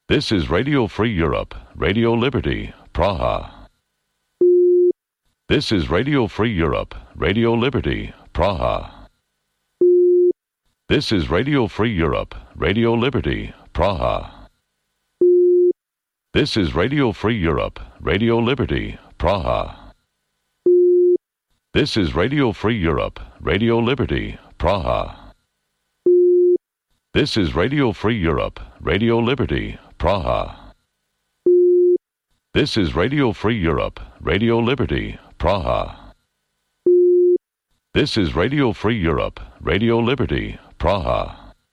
This is Radio Free Europe, Radio Liberty, Praha. This is Radio Free Europe, Radio Liberty, Praha. This is Radio Free Europe, Radio Liberty, Praha. This is Radio Free Europe, Radio Liberty, Praha. This is Radio Free Europe, Radio Liberty, Praha. This is Radio Free Europe, Radio Liberty, Praha. This is Radio Free Europe, Radio Liberty, Praha. This is Radio Free Europe, Radio Liberty, Praha.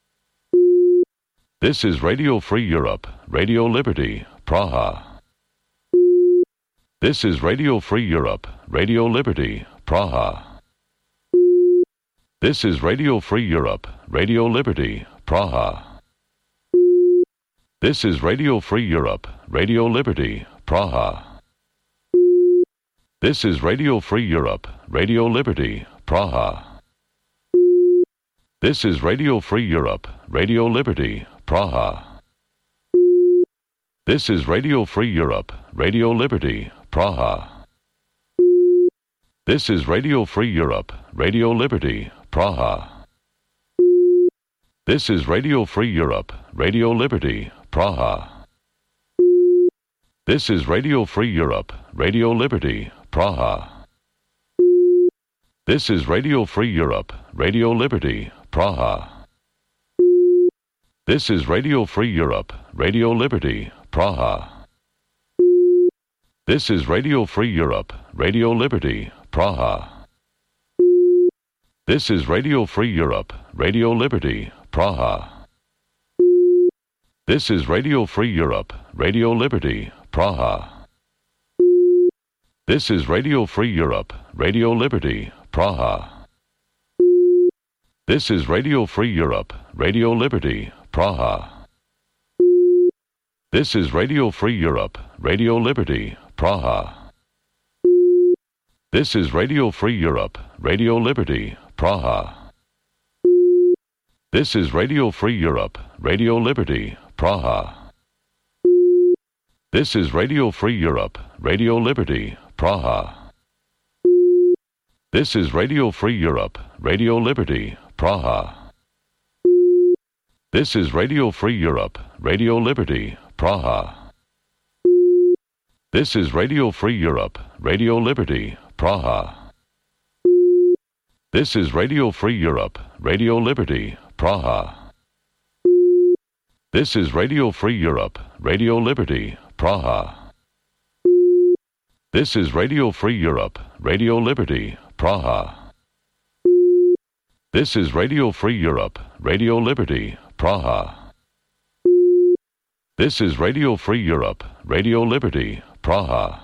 This is Radio Free Europe, Radio Liberty, Praha. This is Radio Free Europe, Radio Liberty, Praha. This is Radio Free Europe, Radio Liberty, Praha. This is Radio Free Europe, Radio Liberty, Praha. This is Radio Free Europe, Radio Liberty, Praha. This is Radio Free Europe, Radio Liberty, Praha. This is Radio Free Europe, Radio Liberty, Praha. This is Radio Free Europe, Radio Liberty, Praha. This is Radio Free Europe, Radio Liberty, Praha. This is Radio Free Europe, Radio Liberty, Praha. This is Radio Free Europe, Radio Liberty, Praha. This is Radio Free Europe, Radio Liberty, Praha. This is Radio Free Europe, Radio Liberty, Praha. This is Radio Free Europe, Radio Liberty, Praha. This is Radio Free Europe, Radio Liberty, Praha. This is Radio Free Europe, Radio Liberty, Praha. This is Radio Free Europe, Radio Liberty, Praha. This is Radio Free Europe, Radio Liberty, Praha. This is Radio Free Europe, Radio Liberty, Praha. This is Radio Free Europe, Radio Liberty, Praha. This is Radio Free Europe, Radio Liberty, Praha. This is Radio Free Europe, Radio Liberty, Praha. This is Radio Free Europe, Radio Liberty, Praha. This is Radio Free Europe, Radio Liberty, Praha. This is Radio Free Europe, Radio Liberty, Praha. This is Radio Free Europe, Radio Liberty, Praha. This is Radio Free Europe, Radio Liberty, Praha. This is Radio Free Europe, Radio Liberty, Praha. This is Radio Free Europe, Radio Liberty, Praha.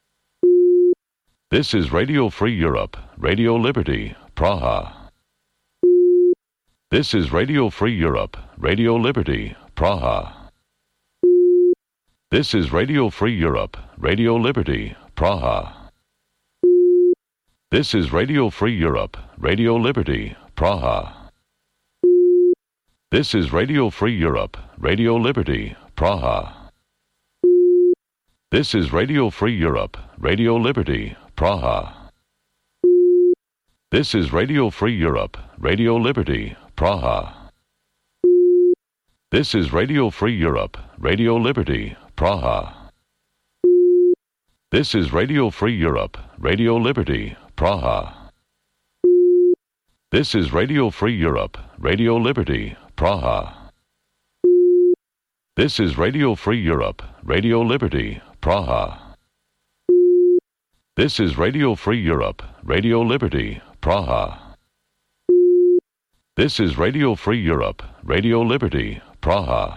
This is Radio Free Europe, Radio Liberty, Praha. This is Radio Free Europe, Radio Liberty, Praha. This is Radio Free Europe, Radio Liberty, Praha. This is Radio Free Europe, Radio Liberty, Praha. This is Radio Free Europe, Radio Liberty, Praha. This is Radio Free Europe, Radio Liberty, Praha. This is Radio Free Europe, Radio Liberty, Praha. This is Radio Free Europe, Radio Liberty, Praha. This is Radio Free Europe, Radio Liberty, Praha. This is Radio Free Europe, Radio Liberty, Praha. This is Radio Free Europe, Radio Liberty, Praha. This is Radio Free Europe, Radio Liberty, Praha. This is Radio Free Europe, Radio Liberty, Praha.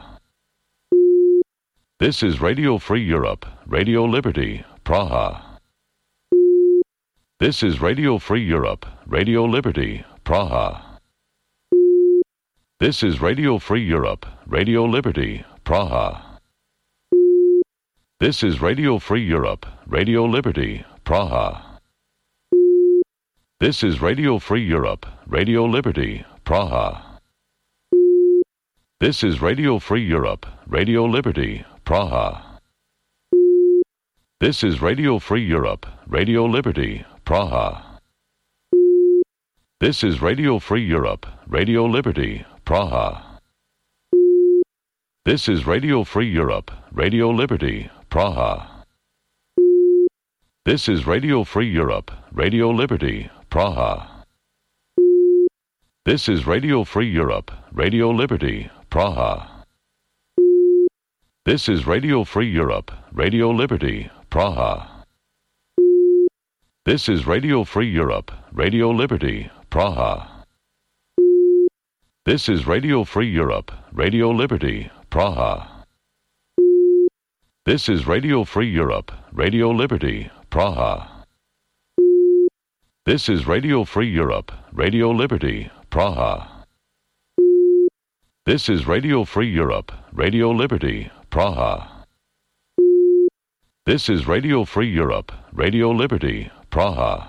This is Radio Free Europe, Radio Liberty, Praha. This is Radio Free Europe, Radio Liberty, Praha. This is Radio Free Europe, Radio Liberty, Praha. This is Radio Free Europe, Radio Liberty, Praha. This is Radio Free Europe, Radio Liberty, Praha. This is Radio Free Europe, Radio Liberty, Praha. This is Radio Free Europe, Radio Liberty, Praha. This is Radio Free Europe, Radio Liberty, Praha. This is Radio Free Europe, Radio Liberty, Praha. This is Radio Free Europe, Radio Liberty, Praha. This is Radio Free Europe, Radio Liberty, Praha. This is Radio Free Europe, Radio Liberty, Praha. This is Radio Free Europe, Radio Liberty, Praha. This is Radio Free Europe, Radio Liberty, Praha. This is Radio Free Europe, Radio Liberty, Praha. This is Radio Free Europe, Radio Liberty, Praha. This is Radio Free Europe, Radio Liberty, Praha. This is Radio Free Europe, Radio Liberty, Praha.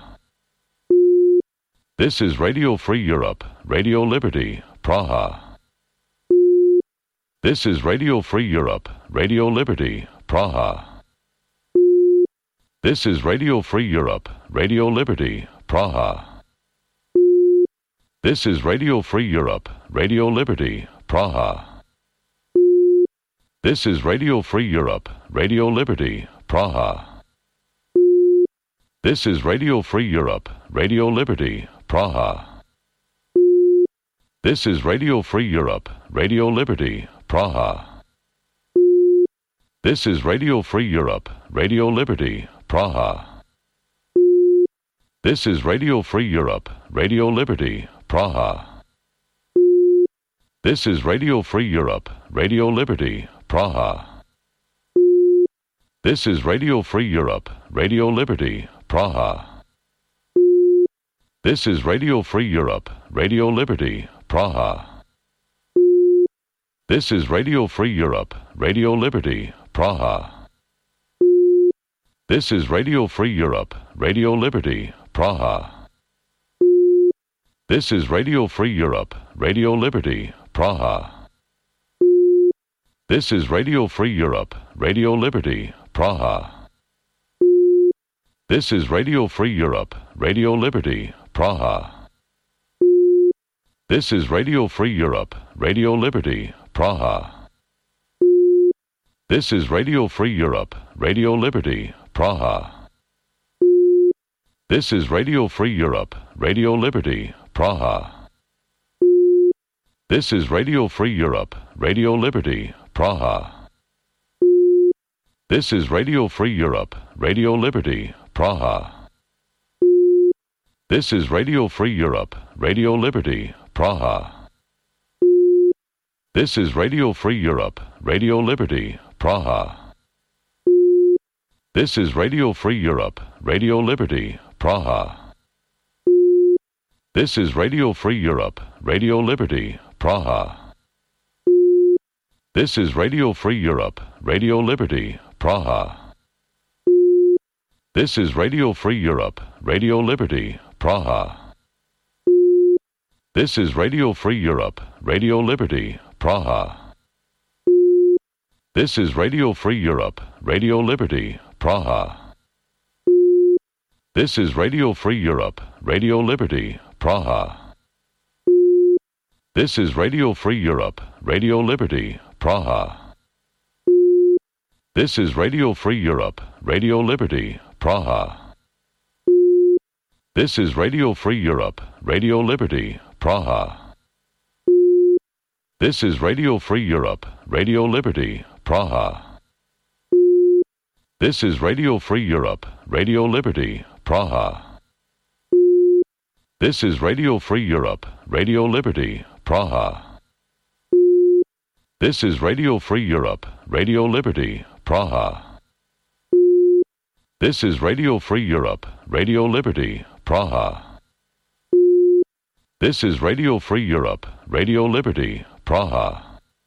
This is Radio Free Europe, Radio Liberty, Praha. This is Radio Free Europe, Radio Liberty, Praha. This is Radio Free Europe, Radio Liberty, Praha. This is Radio Free Europe, Radio Liberty, Praha. This is Radio Free Europe, Radio Liberty, Praha. This is Radio Free Europe, Radio Liberty, Praha. This is Radio Free Europe, Radio Liberty, Praha. This is Radio Free Europe, Radio Liberty, Praha. This is Radio Free Europe, Radio Liberty, Praha. This is Radio Free Europe, Radio Liberty, Praha. This is Radio Free Europe, Radio Liberty, Praha. This is Radio Free Europe, Radio Liberty, Praha. This is Radio Free Europe, Radio Liberty, Praha. This is Radio Free Europe, Radio Liberty, Praha. This is Radio Free Europe, Radio Liberty, Praha. This is Radio Free Europe, Radio Liberty, Praha. This is Radio Free Europe, Radio Liberty, Praha. This is Radio Free Europe, Radio Liberty, Praha. This is Radio Free Europe, Radio Liberty, Praha. This is Radio Free Europe, Radio Liberty, Praha. This is Radio Free Europe, Radio Liberty, Praha. This is Radio Free Europe, Radio Liberty, Praha. This is Radio Free Europe, Radio Liberty, Praha. This is Radio Free Europe, Radio Liberty, Praha. This is Radio Free Europe, Radio Liberty, Praha. This is Radio Free Europe, Radio Liberty, Praha. This is Radio Free Europe, Radio Liberty, Praha. This is Radio Free Europe, Radio Liberty, Praha. This is Radio Free Europe, Radio Liberty, Praha. This is Radio Free Europe, Radio Liberty, Praha. This is Radio Free Europe, Radio Liberty, Praha. This is Radio Free Europe, Radio Liberty, Praha. This is Radio Free Europe, Radio Liberty, Praha. This is Radio Free Europe, Radio Liberty, Praha. This is Radio Free Europe, Radio Liberty, Praha. This is Radio Free Europe, Radio Liberty, Praha. This is Radio Free Europe, Radio Liberty, Praha. This is Radio Free Europe, Radio Liberty, Praha. This is Radio Free Europe, Radio Liberty, Praha. This is Radio Free Europe, Radio Liberty, Praha.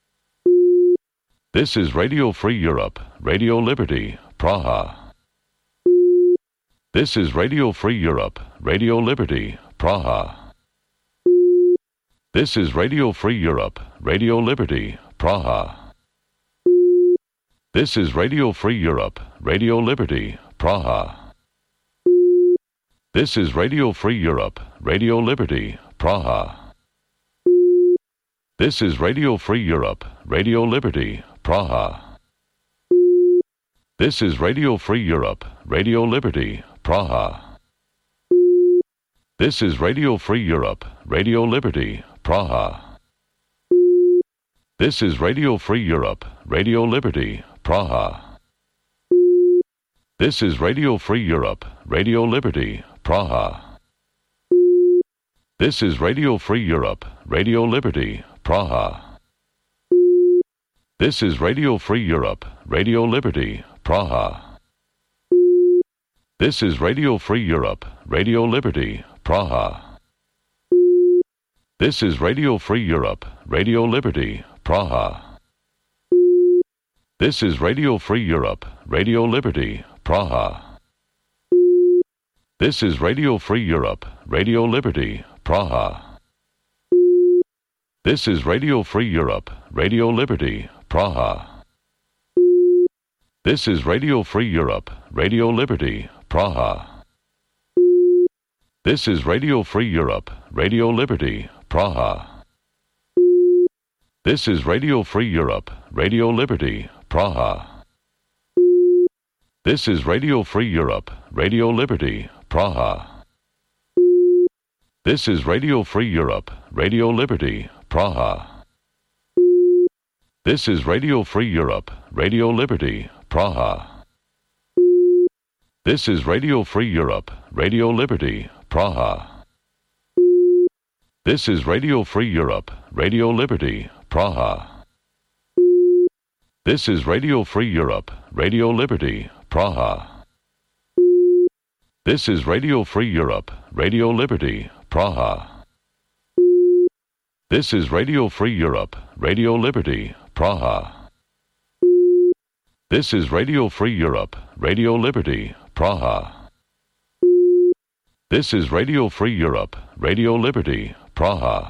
This is Radio Free Europe, Radio Liberty, Praha. This is Radio Free Europe, Radio Liberty, Praha. This is Radio Free Europe, Radio Liberty, Praha. This is Radio Free Europe, Radio Liberty, Praha. This is Radio Free Europe, Radio Liberty, Praha. This is Radio Free Europe, Radio Liberty, Praha. This is Radio Free Europe, Radio Liberty, Praha. This is Radio Free Europe, Radio Liberty, Praha. This is Radio Free Europe, Radio Liberty, Praha. This is Radio Free Europe, Radio Liberty, Praha. This is Radio Free Europe, Radio Liberty, Praha. This is Radio Free Europe, Radio Liberty, Praha. This is Radio Free Europe, Radio Liberty, Praha. This is Radio Free Europe, Radio Liberty, Praha. This is Radio Free Europe, Radio Liberty, Praha. This is Radio Free Europe, Radio Liberty, Praha. This is Radio Free Europe, Radio Liberty, Praha. This is Radio Free Europe, Radio Liberty, Praha. This is Radio Free Europe, Radio Liberty, Praha. This is Radio Free Europe, Radio Liberty, Praha. This is Radio Free Europe, Radio Liberty, Praha. This is Radio Free Europe, Radio Liberty, Praha. This is Radio Free Europe, Radio Liberty, Praha. This is Radio Free Europe, Radio Liberty, Praha. This is Radio Free Europe, Radio Liberty, Praha. This is Radio Free Europe, Radio Liberty, Praha. This is Radio Free Europe, Radio Liberty, Praha. This is Radio Free Europe, Radio Liberty, Praha. This is Radio Free Europe, Radio Liberty, Praha. This is Radio Free Europe, Radio Liberty, Praha.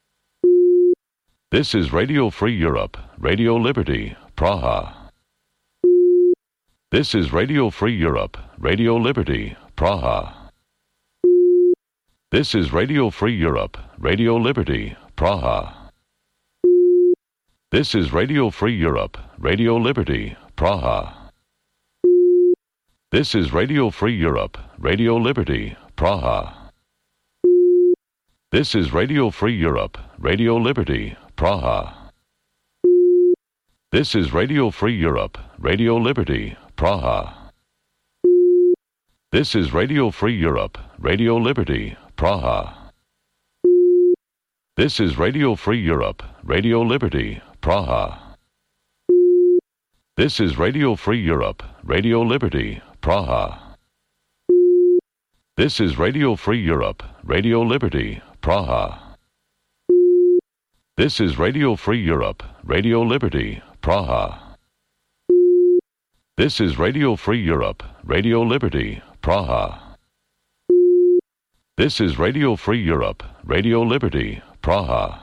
This is Radio Free Europe, Radio Liberty, Praha. This is Radio Free Europe, Radio Liberty, Praha. This is Radio Free Europe, Radio Liberty, Praha. This is Radio Free Europe, Radio Liberty, Praha. This is Radio Free Europe, Radio Liberty, Praha. This is Radio Free Europe, Radio Liberty, Praha. This is Radio Free Europe, Radio Liberty, Praha. This is Radio Free Europe, Radio Liberty, Praha. This is Radio Free Europe, Radio Liberty, Praha. This is Radio Free Europe, Radio Liberty, Praha. This is Radio Free Europe, Radio Liberty, Praha. This is Radio Free Europe, Radio Liberty, Praha. This is Radio Free Europe, Radio Liberty, Praha. This is Radio Free Europe, Radio Liberty, Praha.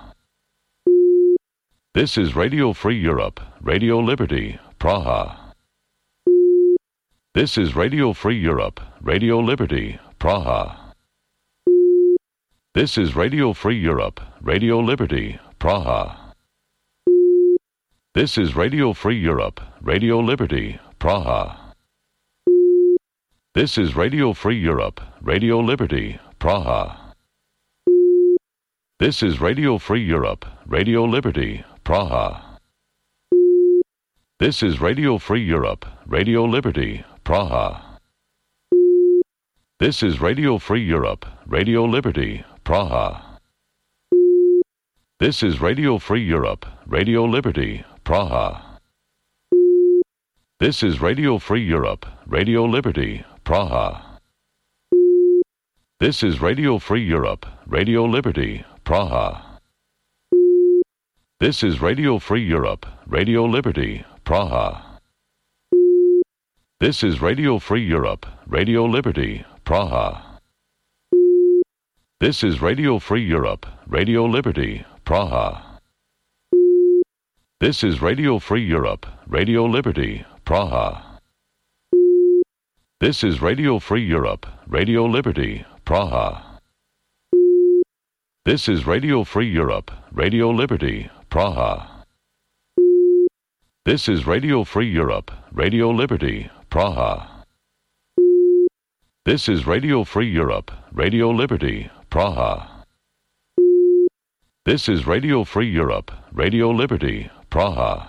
This is Radio Free Europe, Radio Liberty, Praha. This is Radio Free Europe, Radio Liberty, Praha. This is Radio Free Europe, Radio Liberty, Praha. This is Radio Free Europe, Radio Liberty, Praha. This is Radio Free Europe, Radio Liberty, Praha. This is Radio Free Europe, Radio Liberty, Praha. This is Radio Free Europe, Radio Liberty, Praha. This is Radio Free Europe, Radio Liberty, Praha. This is Radio Free Europe, Radio Liberty, Praha. This is Radio Free Europe, Radio Liberty, Praha. This is Radio Free Europe, Radio Liberty, Praha. This is Radio Free Europe, Radio Liberty, Praha. This is Radio Free Europe, Radio Liberty, Praha. This is Radio Free Europe, Radio Liberty, Praha. This is Radio Free Europe, Radio Liberty, Praha. This is Radio Free Europe, Radio Liberty, Praha. This is Radio Free Europe, Radio Liberty, Praha. This is Radio Free Europe, Radio Liberty, Praha. This is Radio Free Europe, Radio Liberty, Praha. This is Radio Free Europe, Radio Liberty, Praha.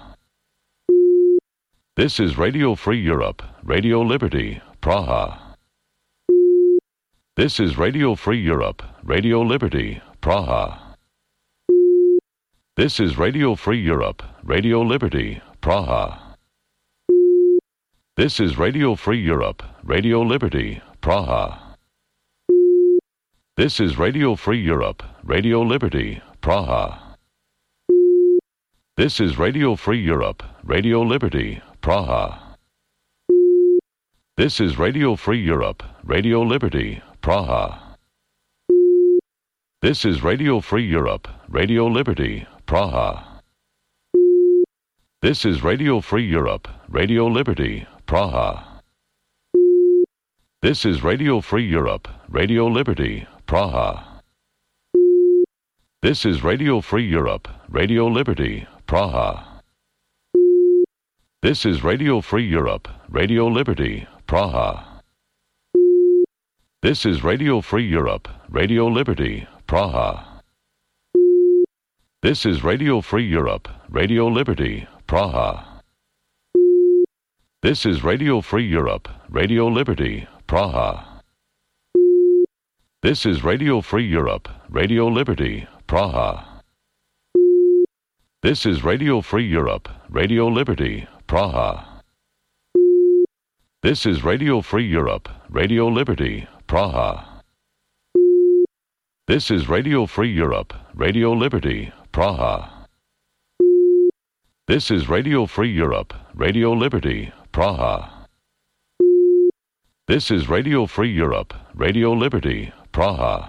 This is Radio Free Europe, Radio Liberty, Praha. This is Radio Free Europe, Radio Liberty, Praha. This is Radio Free Europe, Radio Liberty, Praha. This is Radio Free Europe, Radio Liberty, Praha. This is Radio Free Europe, Radio Liberty, Praha. This is Radio Free Europe, Radio Liberty, Praha. This is Radio Free Europe, Radio Liberty, Praha. This is Radio Free Europe, Radio Liberty, Praha. This is Radio Free Europe, Radio Liberty, Praha. This is Radio Free Europe, Radio Liberty, Praha. This is Radio Free Europe, Radio Liberty, Praha. This is Radio Free Europe, Radio Liberty, Praha. This is Radio Free Europe, Radio Liberty, Praha. This is Radio Free Europe, Radio Liberty, Praha. This is Radio Free Europe, Radio Liberty, Praha. This is Radio Free Europe, Radio Liberty, Praha. This is Radio Free Europe, Radio Liberty, Praha. This is Radio Free Europe, Radio Liberty, Praha. This is Radio Free Europe, Radio Liberty, Praha. This is Radio Free Europe, Radio Liberty, Praha. This is Radio Free Europe, Radio Liberty, Praha.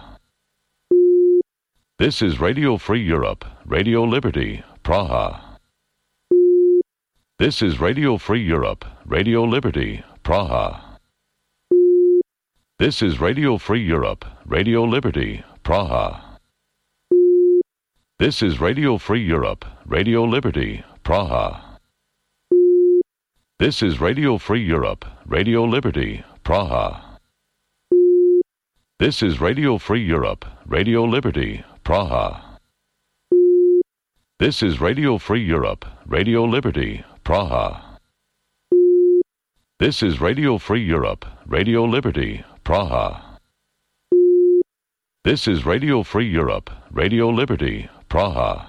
This is Radio Free Europe, Radio Liberty, Praha. This is Radio Free Europe, Radio Liberty, Praha. This is Radio Free Europe, Radio Liberty, Praha. This is Radio Free Europe, Radio Liberty, Praha. This is Radio Free Europe, Radio Liberty, Praha. This is Radio Free Europe, Radio Liberty, Praha. This is Radio Free Europe, Radio Liberty, Praha. This is Radio Free Europe, Radio Liberty, Praha. This is Radio Free Europe, Radio Liberty, Praha.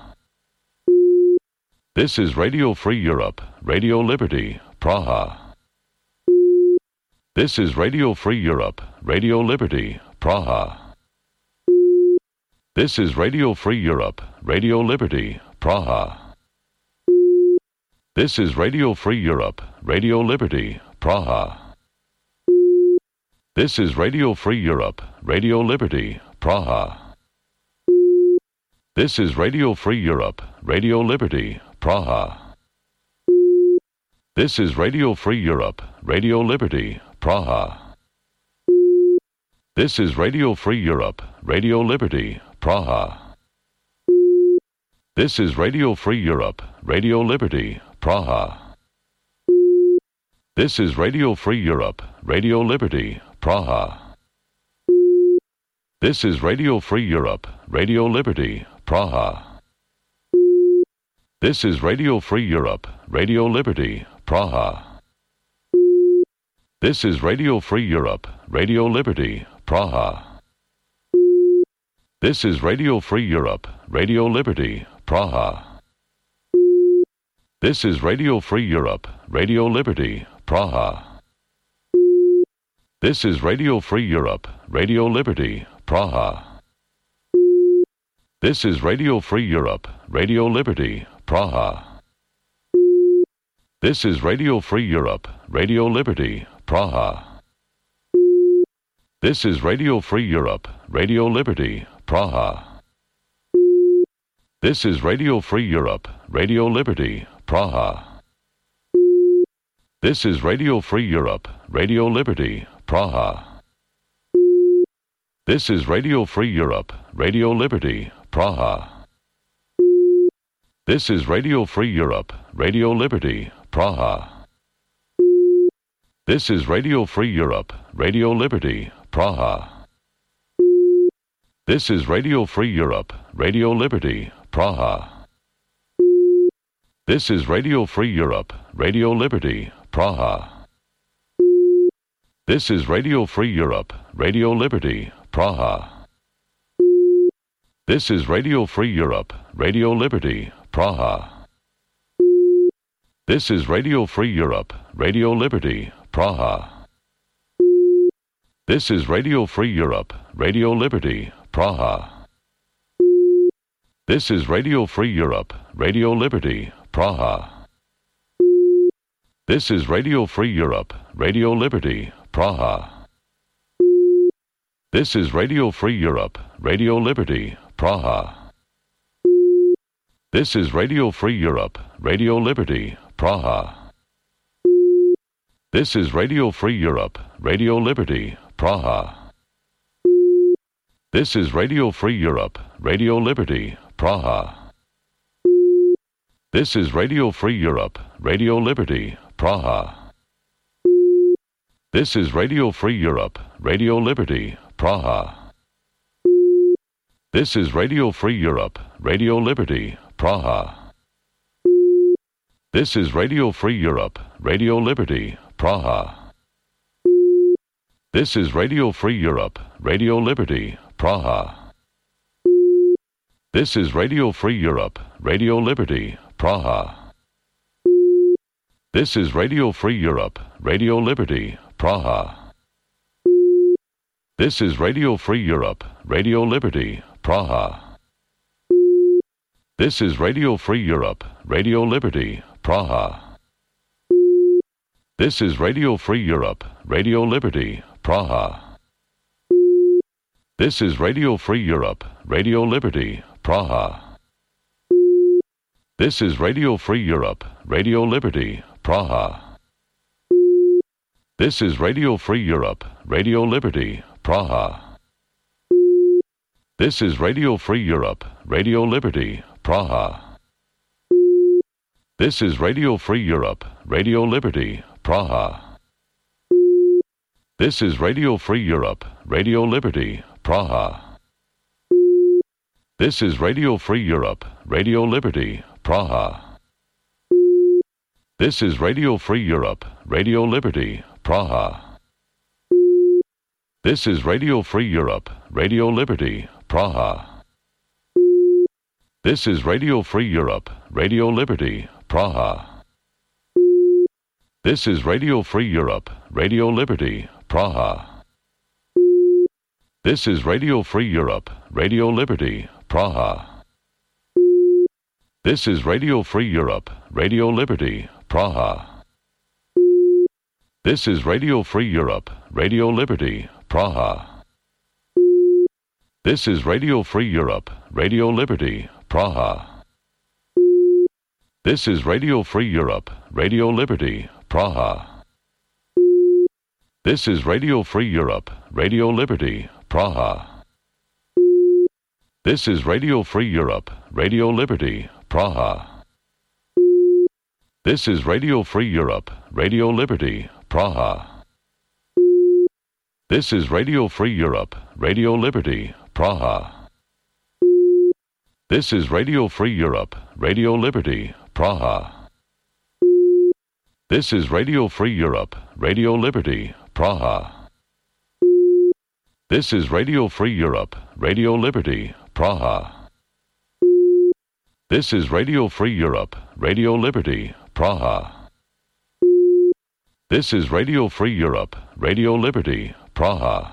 This is Radio Free Europe, Radio Liberty, Praha. This is Radio Free Europe, Radio Liberty, Praha. This is Radio Free Europe, Radio Liberty, Praha. This is Radio Free Europe, Radio Liberty, Praha. This is Radio Free Europe, Radio Liberty, Praha. This is Radio Free Europe, Radio Liberty, Praha. This is Radio Free Europe, Radio Liberty, Praha. This is Radio Free Europe, Radio Liberty, Praha. This is Radio Free Europe, Radio Liberty, Praha. This is Radio Free Europe, Radio Liberty, Praha. This is Radio Free Europe, Radio Liberty, Praha. This is Radio Free Europe, Radio Liberty, Praha. This is Radio Free Europe, Radio Liberty, Praha. This is Radio Free Europe, Radio Liberty, Praha. This is Radio Free Europe, Radio Liberty, Praha. This is Radio Free Europe, Radio Liberty, Praha. This is Radio Free Europe, Radio Liberty, Praha. This is Radio Free Europe, Radio Liberty, Praha. This is Radio Free Europe, Radio Liberty, Praha. This is Radio Free Europe, Radio Liberty, Praha. This is Radio Free Europe, Radio Liberty, Praha. This is Radio Free Europe, Radio Liberty, Praha. This is Radio Free Europe, Radio Liberty, Praha. This is Radio Free Europe, Radio Liberty, Praha. This is Radio Free Europe, Radio Liberty, Praha. This is Radio Free Europe, Radio Liberty, Praha. This is Radio Free Europe, Radio Liberty, Praha. This is Radio Free Europe, Radio Liberty, Praha. This is Radio Free Europe, Radio Liberty, Praha. This is Radio Free Europe, Radio Liberty, Praha. This is Radio Free Europe, Radio Liberty, Praha. This is Radio Free Europe, Radio Liberty, Praha. This is Radio Free Europe, Radio Liberty, Praha. This is Radio Free Europe, Radio Liberty, Praha. This is Radio Free Europe, Radio Liberty, Praha. This is Radio Free Europe, Radio Liberty, Praha. This is Radio Free Europe, Radio Liberty, Praha. This is Radio Free Europe, Radio Liberty, Praha. This is Radio Free Europe, Radio Liberty, Praha. This is Radio Free Europe, Radio Liberty, Praha. This is Radio Free Europe, Radio Liberty, Praha. This is Radio Free Europe, Radio Liberty, Praha. This is Radio Free Europe, Radio Liberty, Praha. This is Radio Free Europe, Radio Liberty, Praha. This is Radio Free Europe, Radio Liberty, Praha. This is Radio Free Europe, Radio Liberty, Praha. This is Radio Free Europe, Radio Liberty, Praha. This is Radio Free Europe, Radio Liberty, Praha. This is Radio Free Europe, Radio Liberty, Praha. This is Radio Free Europe, Radio Liberty, Praha. This is Radio Free Europe, Radio Liberty, Praha. This is Radio Free Europe, Radio Liberty, Praha. This is Radio Free Europe, Radio Liberty, Praha. This is Radio Free Europe, Radio Liberty, Praha. This is Radio Free Europe, Radio Liberty, Praha. This is Radio Free Europe, Radio Liberty, Praha. This is Radio Free Europe, Radio Liberty, Praha. This is Radio Free Europe, Radio Liberty, Praha. This is Radio Free Europe, Radio Liberty, Praha. This is Radio Free Europe, Radio Liberty, Praha. This is Radio Free Europe, Radio Liberty, Praha. This is Radio Free Europe, Radio Liberty, Praha. This is Radio Free Europe, Radio Liberty, Praha. This is Radio Free Europe, Radio Liberty, Praha. This is Radio Free Europe, Radio Liberty, Praha. This is Radio Free Europe, Radio Liberty, Praha. This is Radio Free Europe, Radio Liberty, Praha. This is Radio Free Europe, Radio Liberty, Praha. This is Radio Free Europe, Radio Liberty, Praha. This is Radio Free Europe, Radio Liberty, Praha. This is Radio Free Europe, Radio Liberty, Praha.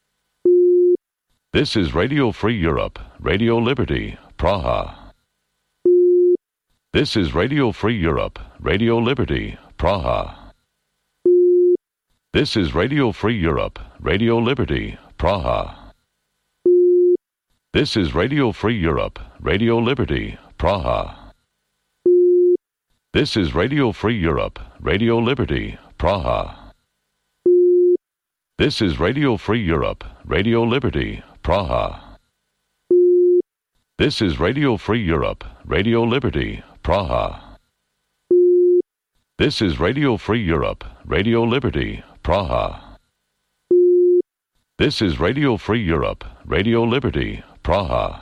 This is Radio Free Europe, Radio Liberty, Praha. This is Radio Free Europe, Radio Liberty, Praha. This is Radio Free Europe, Radio Liberty, Praha. This is Radio Free Europe, Radio Liberty, Praha. This is Radio Free Europe, Radio Liberty, Praha. This is Radio Free Europe, Radio Liberty, Praha. This is Radio Free Europe, Radio Liberty, Praha. This is Radio Free Europe, Radio Liberty, Praha. This is Radio Free Europe, Radio Liberty, Praha.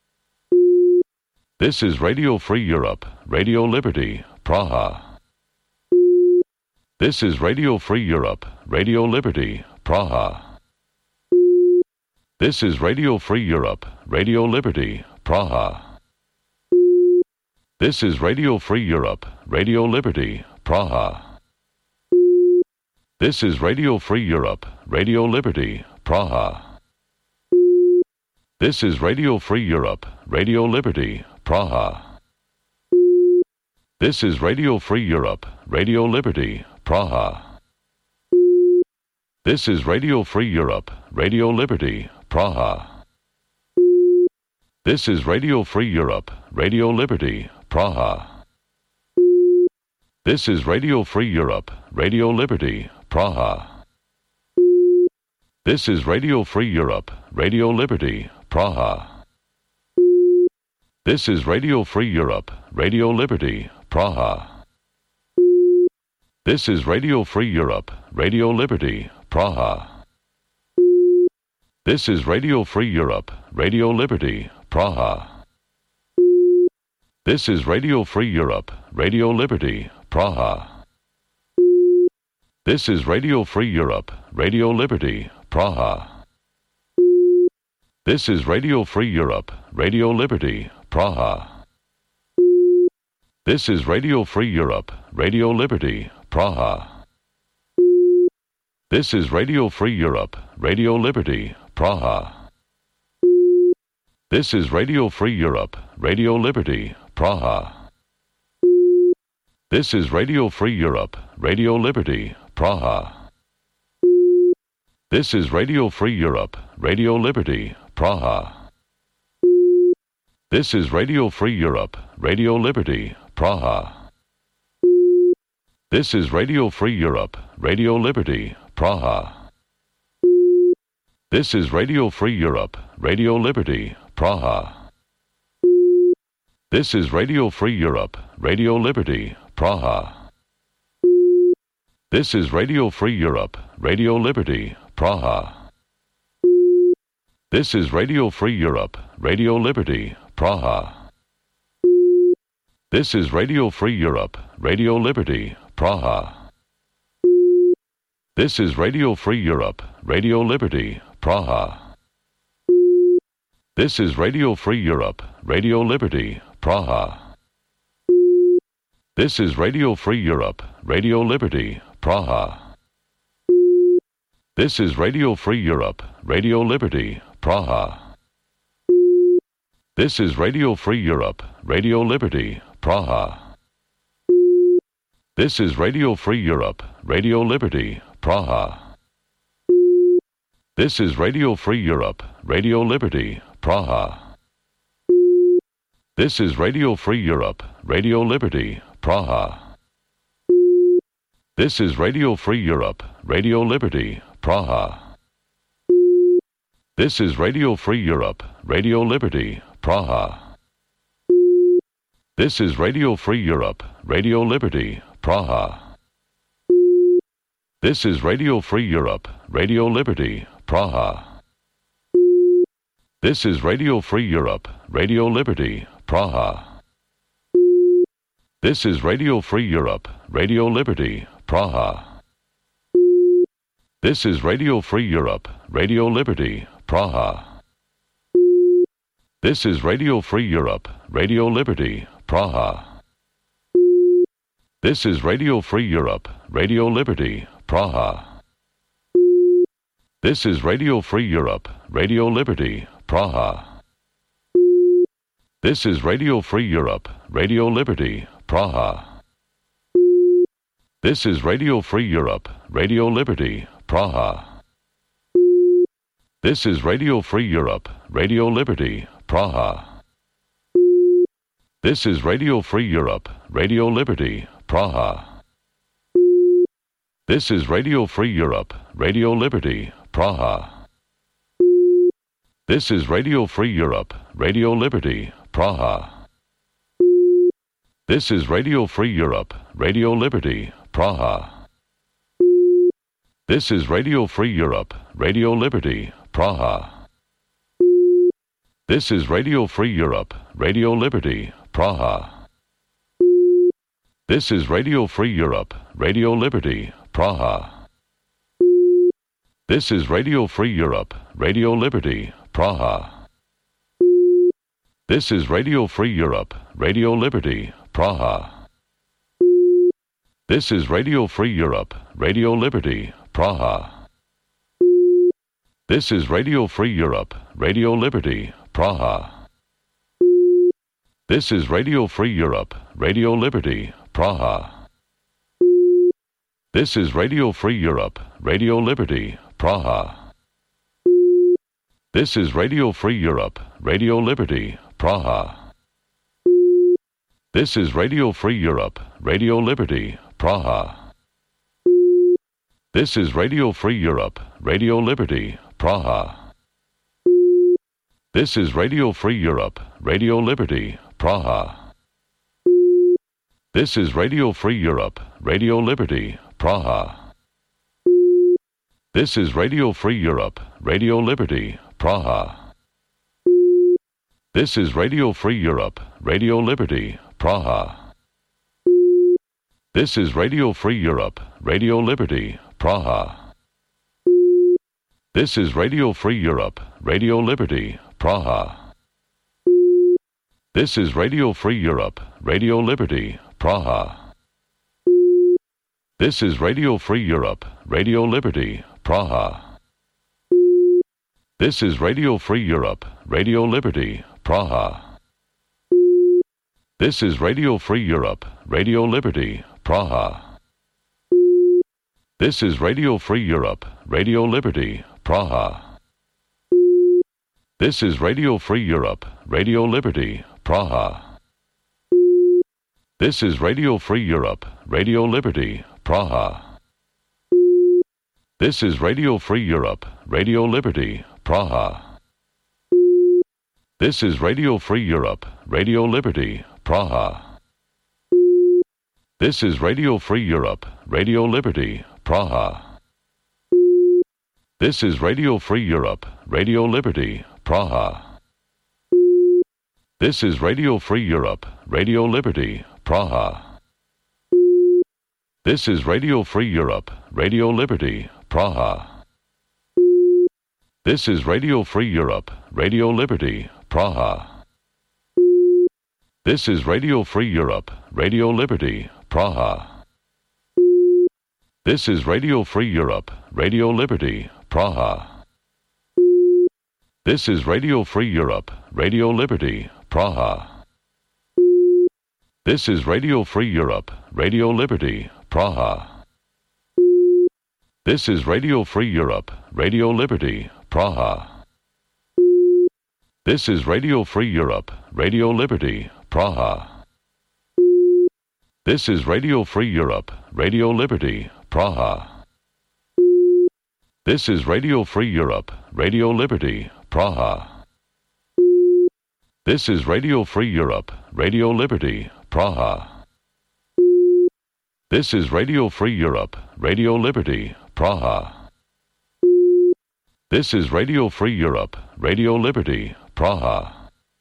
This is Radio Free Europe, Radio Liberty, Praha. This is Radio Free Europe, Radio Liberty, Praha. This is Radio Free Europe, Radio Liberty, Praha. This is Radio Free Europe, Radio Liberty, Praha. This is Radio Free Europe, Radio Liberty, Praha. This is Radio Free Europe, Radio Liberty, Praha. This is Radio Free Europe, Radio Liberty, Praha. This is Radio Free Europe, Radio Liberty, Praha. This is Radio Free Europe, Radio Liberty, Praha. This is Radio Free Europe, Radio Liberty, Praha. This is Radio Free Europe, Radio Liberty, Praha. This is Radio Free Europe, Radio Liberty, Praha. This is Radio Free Europe, Radio Liberty, Praha. This is Radio Free Europe, Radio Liberty, Praha. This is Radio Free Europe, Radio Liberty, Praha. This is Radio Free Europe, Radio Liberty, Praha. This is Radio Free Europe, Radio Liberty, Praha. This is Radio Free Europe, Radio Liberty, Praha. This is Radio Free Europe, Radio Liberty, Praha. This is Radio Free Europe, Radio Liberty, Praha. This is Radio Free Europe, Radio Liberty, Praha. This is Radio Free Europe, Radio Liberty, Praha. This is Radio Free Europe, Radio Liberty, Praha. This is Radio Free Europe, Radio Liberty, Praha. This is Radio Free Europe, Radio Liberty, Praha. This is Radio Free Europe, Radio Liberty, Praha. This is Radio Free Europe, Radio Liberty, Praha. This is Radio Free Europe, Radio Liberty, Praha. This is Radio Free Europe, Radio Liberty, Praha. This is Radio Free Europe, Radio Liberty, Praha. This is Radio Free Europe, Radio Liberty, Praha. This is Radio Free Europe, Radio Liberty, Praha. This is Radio Free Europe, Radio Liberty, Praha. This is Radio Free Europe, Radio Liberty, Praha. This is Radio Free Europe, Radio Liberty, Praha. This is Radio Free Europe, Radio Liberty, Praha. This is Radio Free Europe, Radio Liberty, Praha. This is Radio Free Europe, Radio Liberty, Praha. This is Radio Free Europe, Radio Liberty, Praha. This is Radio Free Europe, Radio Liberty, Praha. This is Radio Free Europe, Radio Liberty, Praha. This is Radio Free Europe, Radio Liberty, Praha. This is Radio Free Europe, Radio Liberty, Praha. This is Radio Free Europe, Radio Liberty, Praha. This is Radio Free Europe, Radio Liberty, Praha. This is Radio Free Europe, Radio Liberty, Praha. This is Radio Free Europe, Radio Liberty, Praha. This is Radio Free Europe, Radio Liberty, Praha. This is Radio Free Europe, Radio Liberty, Praha. This is Radio Free Europe, Radio Liberty, Praha. This is Radio Free Europe, Radio Liberty, Praha. This is Radio Free Europe, Radio Liberty, Praha. This is Radio Free Europe, Radio Liberty, Praha. This is Radio Free Europe, Radio Liberty, Praha. This is Radio Free Europe, Radio Liberty, Praha. This is Radio Free Europe, Radio Liberty, Praha. This is Radio Free Europe, Radio Liberty, Praha. This is Radio Free Europe, Radio Liberty, Praha. This is Radio Free Europe, Radio Liberty, Praha. This is Radio Free Europe, Radio Liberty, Praha. This is Radio Free Europe, Radio Liberty, Praha. This is Radio Free Europe, Radio Liberty, Praha. This is Radio Free Europe, Radio Liberty, Praha. This is Radio Free Europe, Radio Liberty, Praha. This is Radio Free Europe, Radio Liberty, Praha. This is Radio Free Europe, Radio Liberty, Praha. This is Radio Free Europe, Radio Liberty, Praha. This is Radio Free Europe, Radio Liberty, Praha. This is Radio Free Europe, Radio Liberty, Praha. This is Radio Free Europe, Radio Liberty, Praha. This is Radio Free Europe, Radio Liberty, Praha. This is Radio Free Europe, Radio Liberty, Praha. This is Radio Free Europe, Radio Liberty, Praha. This is Radio Free Europe, Radio Liberty, Praha. This is Radio Free Europe, Radio Liberty, Praha. This is Radio Free Europe, Radio Liberty, Praha. This is Radio Free Europe, Radio Liberty, Praha. This is Radio Free Europe, Radio Liberty, Praha. This is Radio Free Europe, Radio Liberty, Praha. This is Radio Free Europe, Radio Liberty, Praha. This is Radio Free Europe, Radio Liberty, Praha. This is Radio Free Europe, Radio Liberty, Praha. This is Radio Free Europe, Radio Liberty, Praha. This is Radio Free Europe, Radio Liberty, Praha. This is Radio Free Europe, Radio Liberty, Praha. This is Radio Free Europe, Radio Liberty, Praha. This is Radio Free Europe, Radio Liberty, Praha. This is Radio Free Europe, Radio Liberty, Praha. This is Radio Free Europe, Radio Liberty, Praha. This is Radio Free Europe, Radio Liberty, Praha. This is Radio Free Europe, Radio Liberty, Praha. This is Radio Free Europe, Radio Liberty, Praha. This is Radio Free Europe, Radio Liberty, Praha. This is Radio Free Europe, Radio Liberty, Praha. This is Radio Free Europe, Radio Liberty, Praha. This is Radio Free Europe, Radio Liberty, Praha. This is Radio Free Europe, Radio Liberty, Praha.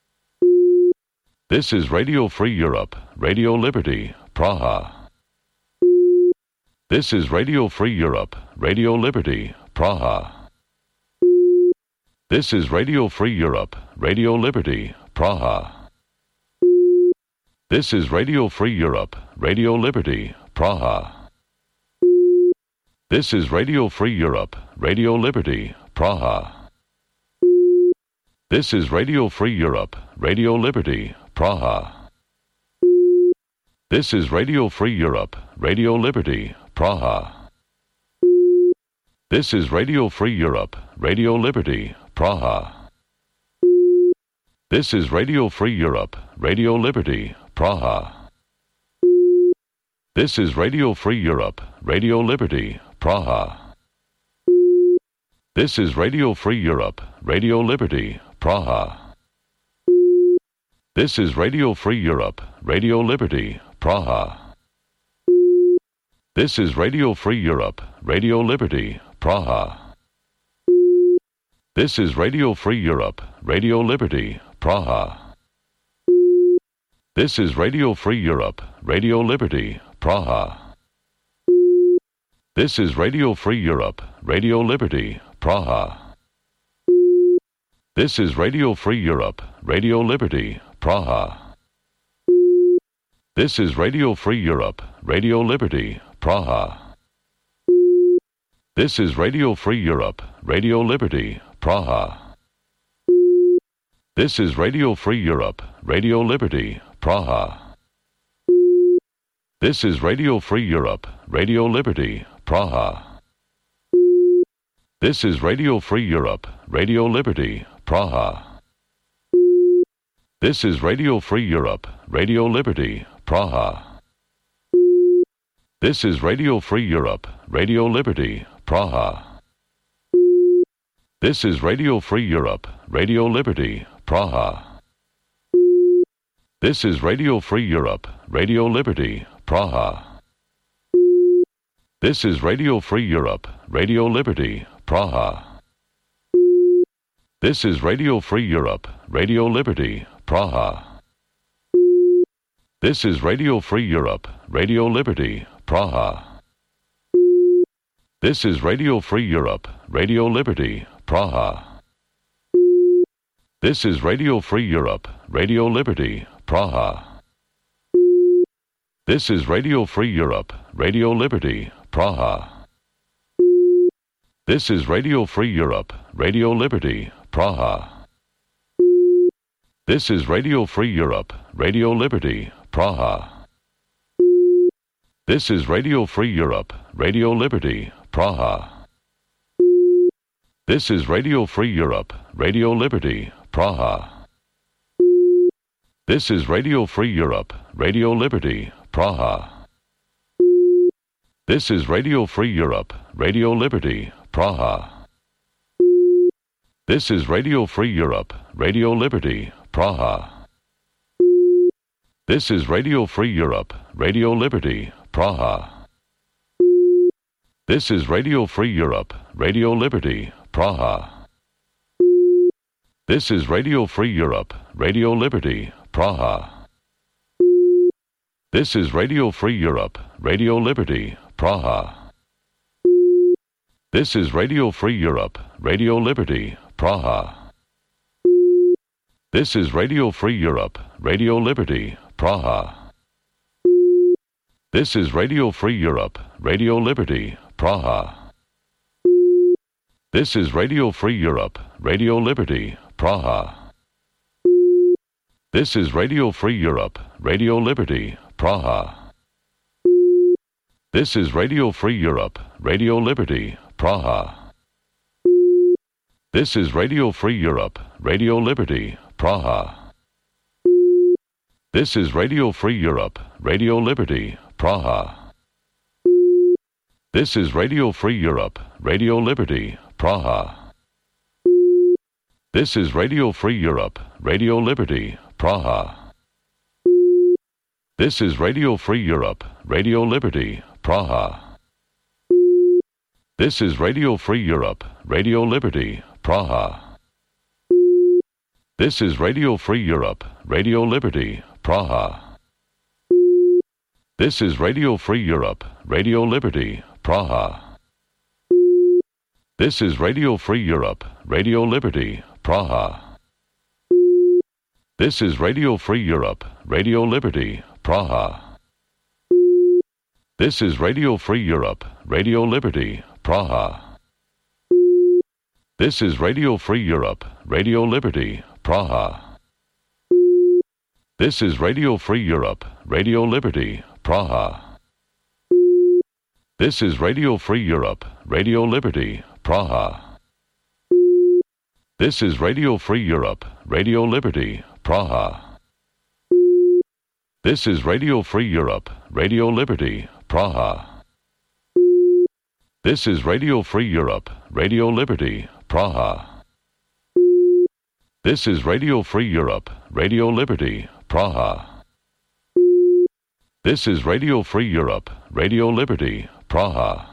This is Radio Free Europe, Radio Liberty, Praha. This is Radio Free Europe, Radio Liberty, Praha. This is Radio Free Europe, Radio Liberty, Praha. This is Radio Free Europe, Radio Liberty, Praha. This is Radio Free Europe, Radio Liberty, Praha. This is Radio Free Europe, Radio Liberty, Praha. This is Radio Free Europe, Radio Liberty, Praha. This is Radio Free Europe, Radio Liberty, Praha. This is Radio Free Europe, Radio Liberty, Praha. This is Radio Free Europe, Radio Liberty, Praha. This is Radio Free Europe, Radio Liberty, Praha. This is Radio Free Europe, Radio Liberty, Praha. This is Radio Free Europe, Radio Liberty, Praha. This is Radio Free Europe, Radio Liberty, Praha. This is Radio Free Europe, Radio Liberty, Praha. This is Radio Free Europe, Radio Liberty, Praha. This is Radio Free Europe, Radio Liberty, Praha. This is Radio Free Europe, Radio Liberty, Praha. This is Radio Free Europe, Radio Liberty, Praha. This is Radio Free Europe, Radio Liberty, Praha. This is Radio Free Europe, Radio Liberty, Praha. This is Radio Free Europe, Radio Liberty, Praha. This is Radio Free Europe, Radio Liberty, Praha. This is Radio Free Europe, Radio Liberty, Praha. This is Radio Free Europe, Radio Liberty, Praha. This is Radio Free Europe, Radio Liberty, Praha. This is Radio Free Europe, Radio Liberty, Praha. This is Radio Free Europe, Radio Liberty, Praha. This is Radio Free Europe, Radio Liberty, Praha. This is Radio Free Europe, Radio Liberty, Praha. This is Radio Free Europe, Radio Liberty, Praha. This is Radio Free Europe, Radio Liberty, Praha. This is Radio Free Europe, Radio Liberty, Praha. This is Radio Free Europe, Radio Liberty, Praha. This is Radio Free Europe, Radio Liberty, Praha. This is Radio Free Europe, Radio Liberty, Praha. This is Radio Free Europe, Radio Liberty, Praha. This is Radio Free Europe, Radio Liberty, Praha. This is Radio Free Europe, Radio Liberty, Praha. This is Radio Free Europe, Radio Liberty, Praha. This is Radio Free Europe, Radio Liberty, Praha. This is Radio Free Europe, Radio Liberty, Praha. This is Radio Free Europe, Radio Liberty, Praha. This is Radio Free Europe, Radio Liberty, Praha. This is Radio Free Europe, Radio Liberty, Praha. This is Radio Free Europe, Radio Liberty, Praha. This is Radio Free Europe, Radio Liberty, Praha. This is Radio Free Europe, Radio Liberty, Praha. This is Radio Free Europe, Radio Liberty, Praha. This is Radio Free Europe, Radio Liberty, Praha. This is Radio Free Europe, Radio Liberty, Praha. This is Radio Free Europe, Radio Liberty, Praha. This is Radio Free Europe, Radio Liberty, Praha. This is Radio Free Europe, Radio Liberty, Praha. This is Radio Free Europe, Radio Liberty, Praha. This is Radio Free Europe, Radio Liberty, Praha. This is Radio Free Europe, Radio Liberty, Praha. This is Radio Free Europe, Radio Liberty, Praha. This is Radio Free Europe, Radio Liberty, Praha. This is Radio Free Europe, Radio Liberty, Praha. This is Radio Free Europe, Radio Liberty, Praha. This is Radio Free Europe, Radio Liberty, Praha. This is Radio Free Europe, Radio Liberty, Praha. This is Radio Free Europe, Radio Liberty, Praha. This is Radio Free Europe, Radio Liberty, Praha. This is Radio Free Europe, Radio Liberty, Praha. This is Radio Free Europe, Radio Liberty, Praha. This is Radio Free Europe, Radio Liberty, Praha.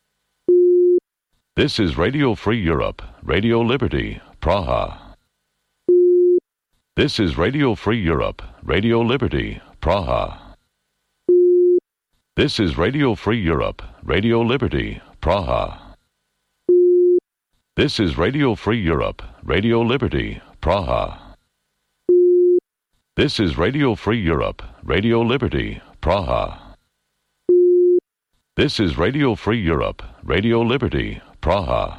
This is Radio Free Europe, Radio Liberty, Praha. This is Radio Free Europe, Radio Liberty, Praha. This is Radio Free Europe, Radio Liberty, Praha. This is Radio Free Europe, Radio Liberty, Praha. This is Radio Free Europe, Radio Liberty, Praha. This is Radio Free Europe, Radio Liberty, Praha.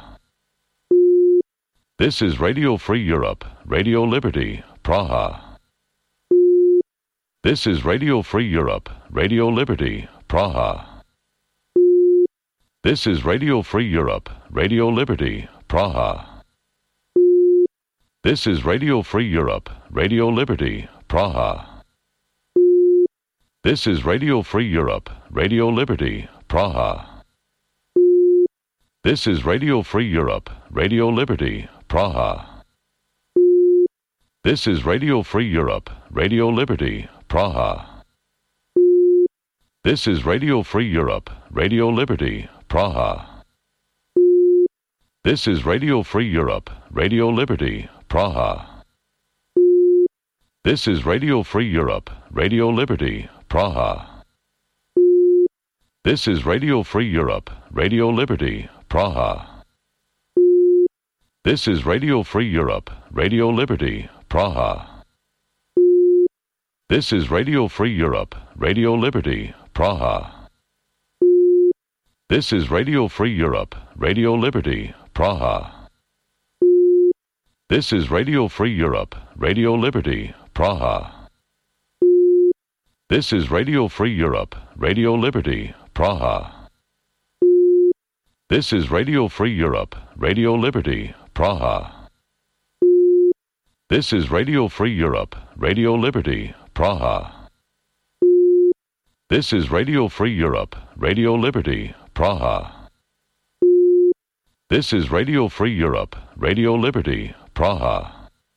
This is Radio Free Europe, Radio Liberty, Praha. This is Radio Free Europe, Radio Liberty, Praha. This is Radio Free Europe, Radio Liberty, Praha. This is Radio Free Europe, Radio Liberty, Praha. This is Radio Free Europe, Radio Liberty, Praha. This is Radio Free Europe, Radio Liberty, Praha. This is Radio Free Europe, Radio Liberty, Praha. This is Radio Free Europe, Radio Liberty, Praha. This is Radio Free Europe, Radio Liberty, Praha. This is Radio Free Europe, Radio Liberty, Praha. This is Radio Free Europe, Radio Liberty, Praha. This is Radio Free Europe, Radio Liberty, Praha. This is Radio Free Europe, Radio Liberty, Praha. This is Radio Free Europe, Radio Liberty, Praha. This is Radio Free Europe, Radio Liberty, Praha. This is Radio Free Europe, Radio Liberty, Praha. This is Radio Free Europe, Radio Liberty, Praha. This is Radio Free Europe, Radio Liberty, Praha. This is Radio Free Europe, Radio Liberty, Praha. This is Radio Free Europe, Radio Liberty, Praha.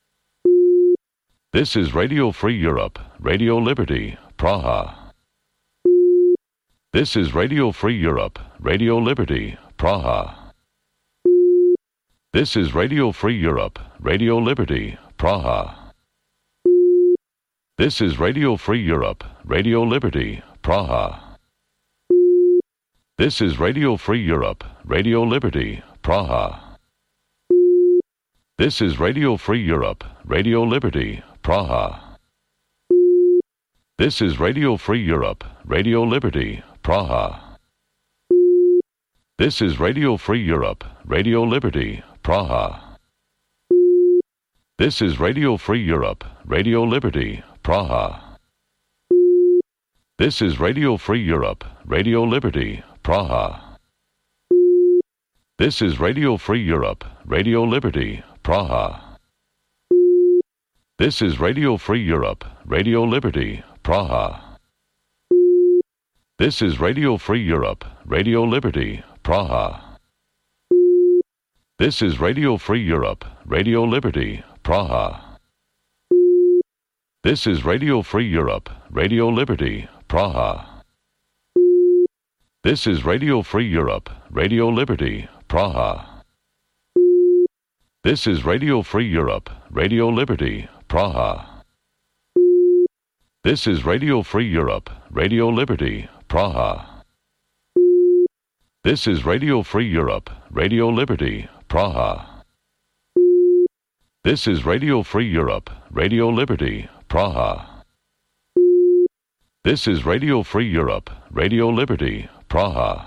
This is Radio Free Europe, Radio Liberty, Praha. This is Radio Free Europe, Radio Liberty, Praha. This is Radio Free Europe, Radio Liberty, Praha. This is Radio Free Europe, Radio Liberty, Praha. This is Radio Free Europe, Radio Liberty, Praha. This is Radio Free Europe, Radio Liberty, Praha. This is Radio Free Europe, Radio Liberty, Praha. This is Radio Free Europe, Radio Liberty, Praha. This is Radio Free Europe, Radio Liberty, Praha. This is Radio Free Europe, Radio Liberty, Praha. This is Radio Free Europe, Radio Liberty, Praha. This is Radio Free Europe, Radio Liberty, Praha. This is Radio Free Europe, Radio Liberty, Praha. This is Radio Free Europe, Radio Liberty, Praha. This is Radio Free Europe, Radio Liberty, Praha. This is Radio Free Europe, Radio Liberty, Praha. This is Radio Free Europe, Radio Liberty, Praha. This is Radio Free Europe, Radio Liberty, Praha. This is Radio Free Europe, Radio Liberty, Praha. This is Radio Free Europe, Radio Liberty, Praha. This is Radio Free Europe, Radio Liberty, Praha.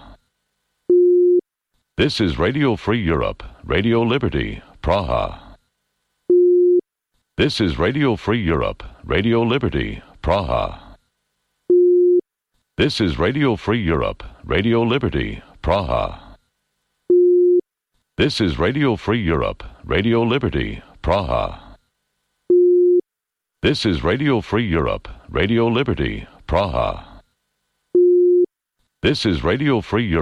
This is Radio Free Europe, Radio Liberty, Praha. This is Radio Free Europe, Radio Liberty, Praha. This is Radio Free Europe, Radio Liberty, Praha. This is Radio Free Europe, Radio Liberty, Praha. This is Radio Free Europe, Radio Liberty, Praha. This is Radio Free Europe.